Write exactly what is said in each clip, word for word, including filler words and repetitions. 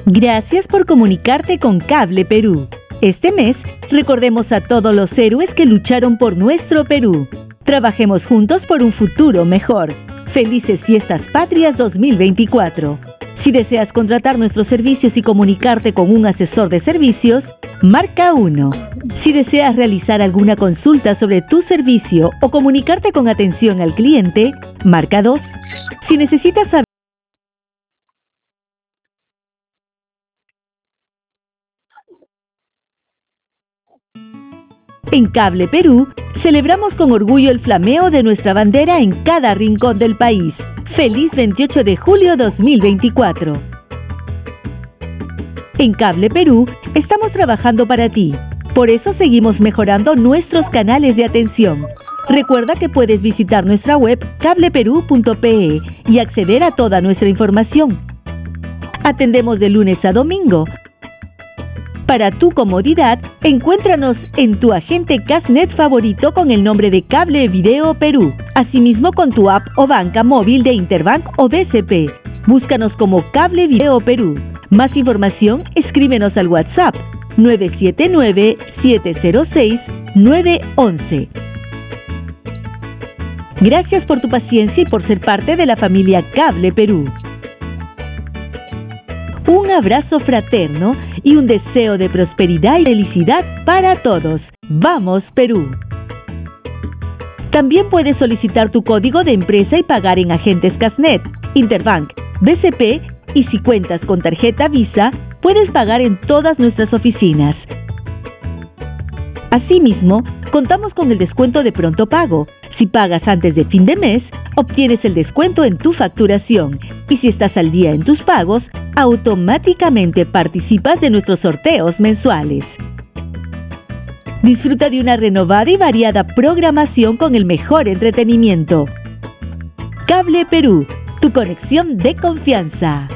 Gracias por comunicarte con Cable Perú. Este mes, recordemos a todos los héroes que lucharon por nuestro Perú. Trabajemos juntos por un futuro mejor. Felices Fiestas Patrias dos mil veinticuatro. Si deseas contratar nuestros servicios y comunicarte con un asesor de servicios, marca uno. Si deseas realizar alguna consulta sobre tu servicio o comunicarte con atención al cliente, marca dos. Si necesitas saber En Cable Perú, celebramos con orgullo el flameo de nuestra bandera en cada rincón del país. ¡Feliz veintiocho de julio dos mil veinticuatro! En Cable Perú, estamos trabajando para ti. Por eso seguimos mejorando nuestros canales de atención. Recuerda que puedes visitar nuestra web cable perú punto pe y acceder a toda nuestra información. Atendemos de lunes a domingo. Para tu comodidad, encuéntranos en tu agente Casnet favorito con el nombre de Cable Video Perú. Asimismo con tu app o banca móvil de Interbank o B C P. Búscanos como Cable Video Perú. Más información, escríbenos al WhatsApp nueve siete nueve, siete cero seis, nueve uno uno. Gracias por tu paciencia y por ser parte de la familia Cable Perú. Un abrazo fraterno y un deseo de prosperidad y felicidad para todos. ¡Vamos, Perú! También puedes solicitar tu código de empresa y pagar en agentes Casnet, Interbank, B C P y si cuentas con tarjeta Visa, puedes pagar en todas nuestras oficinas. Asimismo, contamos con el descuento de pronto pago. Si pagas antes de fin de mes, obtienes el descuento en tu facturación. Y si estás al día en tus pagos, automáticamente participas de nuestros sorteos mensuales. Disfruta de una renovada y variada programación con el mejor entretenimiento. Cable Perú, tu conexión de confianza.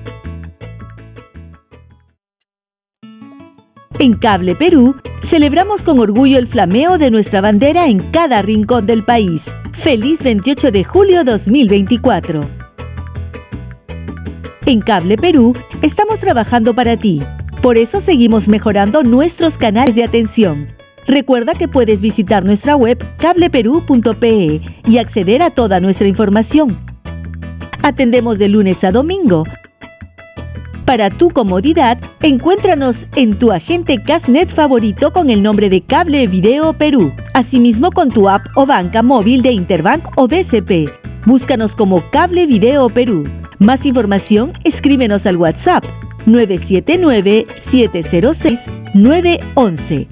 En Cable Perú, celebramos con orgullo el flameo de nuestra bandera en cada rincón del país. ¡Feliz veintiocho de julio dos mil veinticuatro! En Cable Perú, estamos trabajando para ti. Por eso seguimos mejorando nuestros canales de atención. Recuerda que puedes visitar nuestra web cable perú punto pe y acceder a toda nuestra información. Atendemos de lunes a domingo. Para tu comodidad, encuéntranos en tu agente Casnet favorito con el nombre de Cable Video Perú. Asimismo con tu app o banca móvil de Interbank o B C P. Búscanos como Cable Video Perú. Más información, escríbenos al WhatsApp nueve siete nueve, siete cero seis, nueve uno uno.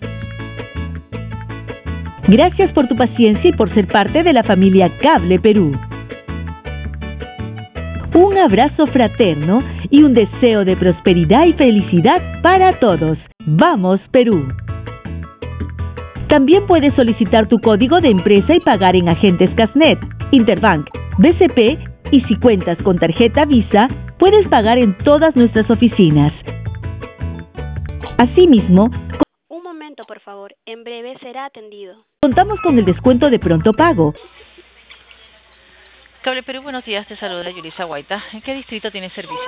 Gracias por tu paciencia y por ser parte de la familia Cable Perú. Un abrazo fraterno y un deseo de prosperidad y felicidad para todos. ¡Vamos, Perú! También puedes solicitar tu código de empresa y pagar en agentes Casnet, Interbank, B C P y si cuentas con tarjeta Visa, puedes pagar en todas nuestras oficinas. Asimismo, Un momento, por favor. En breve será atendido. Contamos con el descuento de pronto pago. Cable Perú, buenos días, te saluda Yulisa Guaita. ¿En qué distrito tiene servicio?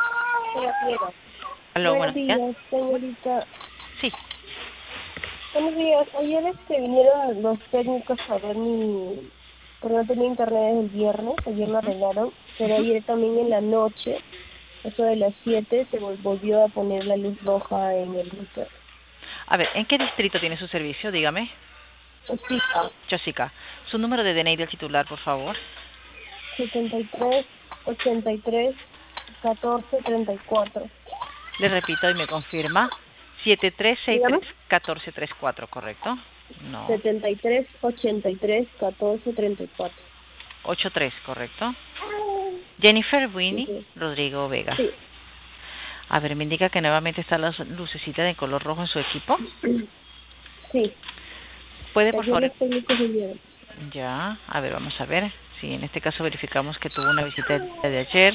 Aló, buenos días. Buenos días, señorita. Sí. Buenos días. Ayer este, vinieron los técnicos a ver mi... Porque no tenía internet desde el viernes, ayer lo arreglaron, pero ayer también en la noche, eso de las siete, se vol- volvió a poner la luz roja en el router. A ver, ¿en qué distrito tiene su servicio? Dígame. Sí, Chosica. Su número de D N I del titular, por favor. setenta y tres, ochenta y tres, catorce, treinta y cuatro. Le repito y me confirma. siete tres seis tres, Dígame. uno cuatro tres cuatro, ¿correcto? No. setenta y tres, ochenta y tres, catorce, treinta y cuatro. ochenta y tres, ¿correcto? Jennifer Winnie Sí. Rodrigo Vega. Sí. A ver, me indica que nuevamente está la lucecita de color rojo en su equipo. Sí. ¿Puede, por Ayer favor? los técnicos vinieron. Ya, a ver, vamos a ver. Sí, en este caso verificamos que tuvo una visita el día de ayer.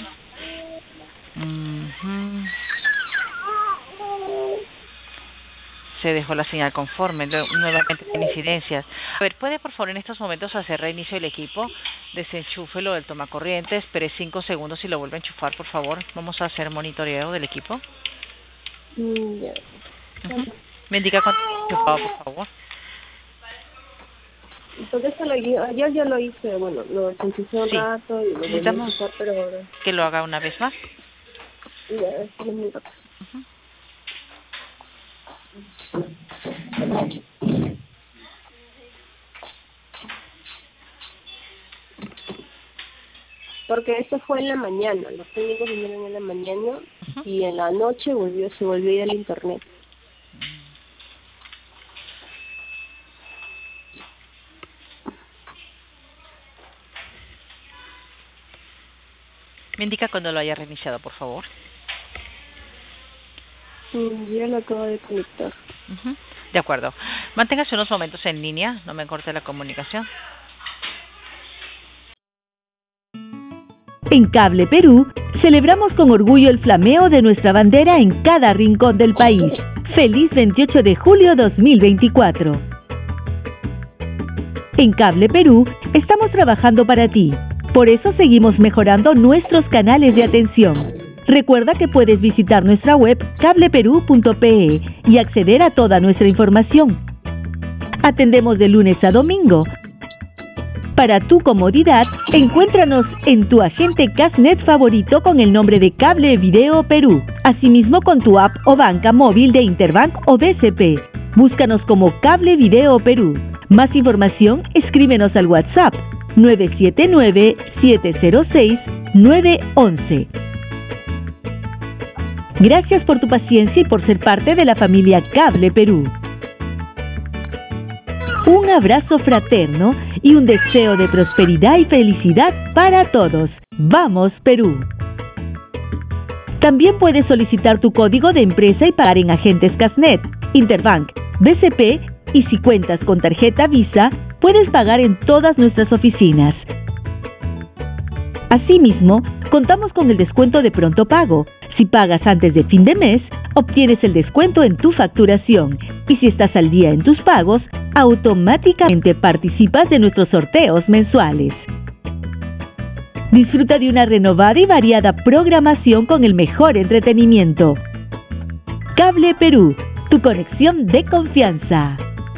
Ujú. Se dejó la señal conforme, luego, nuevamente tiene incidencias. A ver, ¿puede por favor en estos momentos hacer reinicio del equipo Desenchúfelo del tomacorriente, espere cinco segundos y lo vuelve a enchufar, por favor. Vamos a hacer monitoreo del equipo. Mm, ya. Uh-huh. Me indica cuánto está enchufado, por favor. Entonces lo, ayer yo lo hice, bueno, lo enchufé un Sí. rato y lo volví a enchufar, pero ahora... Que lo haga una vez más. Ya, es un rato. Uh-huh. Porque esto fue en la mañana, los técnicos vinieron en la mañana Uh-huh. y en la noche volvió, se volvió a ir al internet. Me indica cuando lo haya reiniciado, por favor. Mm, ya lo acabo de conectar. Uh-huh. De acuerdo. Manténgase unos momentos en línea, no me corte la comunicación. En Cable Perú, celebramos con orgullo el flameo de nuestra bandera en cada rincón del país. ¡Feliz veintiocho de julio dos mil veinticuatro! En Cable Perú, estamos trabajando para ti. Por eso seguimos mejorando nuestros canales de atención. Recuerda que puedes visitar nuestra web cable perú punto pe y acceder a toda nuestra información. Atendemos de lunes a domingo. Para tu comodidad, encuéntranos en tu agente Casnet favorito con el nombre de Cable Video Perú. Asimismo con tu app o banca móvil de Interbank o B C P. Búscanos como Cable Video Perú. Más información, escríbenos al WhatsApp nueve siete nueve, siete cero seis, nueve uno uno. Gracias por tu paciencia y por ser parte de la familia Cable Perú. Un abrazo fraterno y un deseo de prosperidad y felicidad para todos. ¡Vamos, Perú! También puedes solicitar tu código de empresa y pagar en agentes Casnet, Interbank, B C P y si cuentas con tarjeta Visa, puedes pagar en todas nuestras oficinas. Asimismo, contamos con el descuento de pronto pago. Si pagas antes de fin de mes, obtienes el descuento en tu facturación. Y si estás al día en tus pagos, automáticamente participas de nuestros sorteos mensuales. Disfruta de una renovada y variada programación con el mejor entretenimiento. Cable Perú, tu conexión de confianza.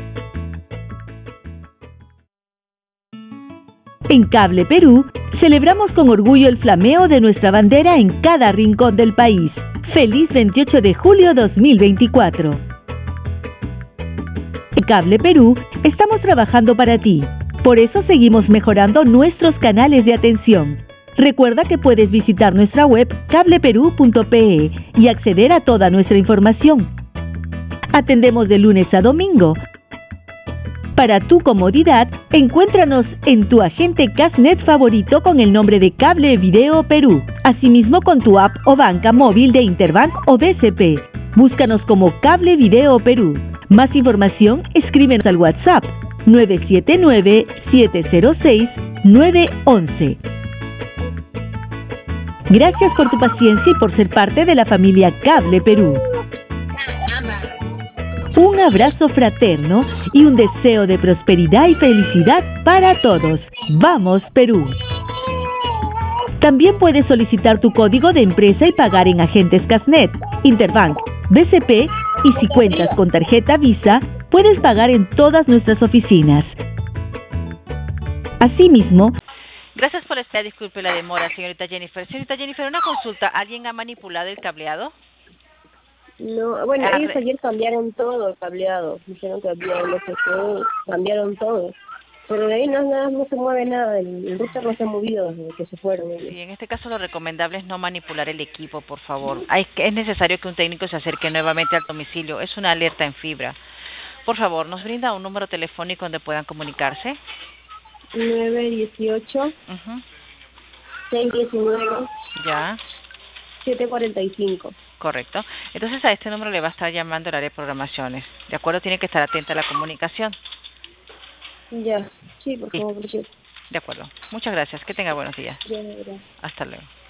En Cable Perú, celebramos con orgullo el flameo de nuestra bandera en cada rincón del país. ¡Feliz veintiocho de julio dos mil veinticuatro! En Cable Perú, estamos trabajando para ti. Por eso seguimos mejorando nuestros canales de atención. Recuerda que puedes visitar nuestra web cable perú punto pe y acceder a toda nuestra información. Atendemos de lunes a domingo. Para tu comodidad, encuéntranos en tu agente Casnet favorito con el nombre de Cable Video Perú. Asimismo con tu app o banca móvil de Interbank o B C P. Búscanos como Cable Video Perú. Más información, escríbenos al WhatsApp nueve siete nueve, siete cero seis, nueve uno uno. Gracias por tu paciencia y por ser parte de la familia Cable Perú. Un abrazo fraterno y un deseo de prosperidad y felicidad para todos. ¡Vamos, Perú! También puedes solicitar tu código de empresa y pagar en agentes Casnet, Interbank, B C P y si cuentas con tarjeta Visa, puedes pagar en todas nuestras oficinas. Asimismo, gracias por la espera, disculpe la demora, señorita Jennifer. Señorita Jennifer, una consulta, ¿alguien ha manipulado el cableado? No, bueno, Ah, ellos re- ayer cambiaron todo el cableado. Dijeron que había no sé qué, cambiaron todo. Pero de ahí no, nada, no se mueve nada, el, el router no se ha movido desde que se fueron ellos. Sí, en este caso lo recomendable es no manipular el equipo, por favor. Hay, que- es necesario que un técnico se acerque nuevamente al domicilio. Es una alerta en fibra. Por favor, ¿nos brinda un número telefónico donde puedan comunicarse? nueve dieciocho, Ujú. seis diecinueve, Ya, siete cuarenta y cinco. correcto. Entonces a este número le va a estar llamando el área de programaciones. ¿De acuerdo? Tiene que estar atenta a la comunicación. Ya, sí, por Sí. favor, porque De acuerdo. Muchas gracias. Que tenga buenos días. ya, ya. Hasta luego.